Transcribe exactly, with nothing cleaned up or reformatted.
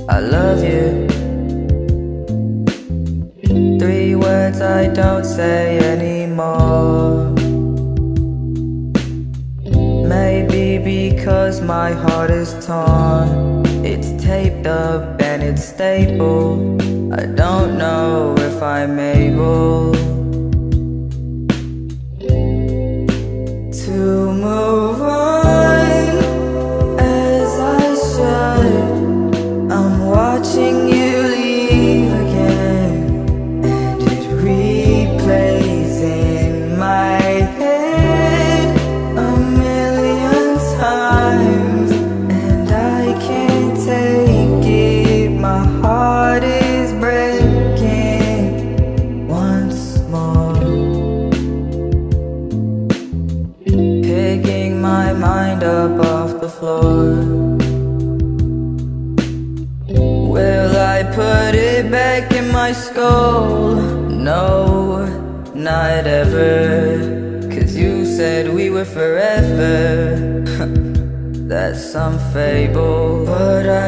I love you. Three words I don't say anymore. Maybe because my heart is torn. It's taped up and it's stable. I don't know if I'm able to move on as I should. I'm watching you leave again, and it replays in my head a million times, and I can't take it. My heart is breaking once more. Picking my mind up off the floor. Will I put it back in my skull? No, not ever. Cause you said we were forever. That's some fable, but I